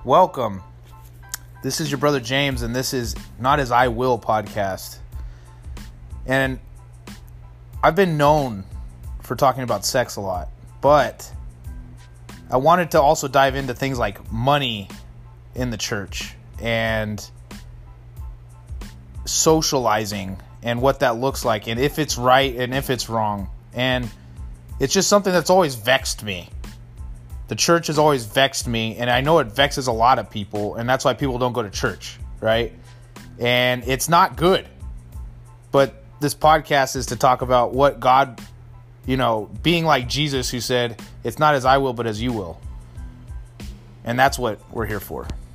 Welcome. This is your brother James, and this is Not As I Will podcast. And I've been known for talking about sex a lot, but I wanted to also dive into things like money in the church and socializing and what that looks like and if it's right and if it's wrong. And it's just something that's always vexed me. The church has always vexed me, and I know it vexes a lot of people, and that's why people don't go to church, right? And it's not good. But this podcast is to talk about what God, being like Jesus, who said, "It's not as I will, but as you will." And that's what we're here for.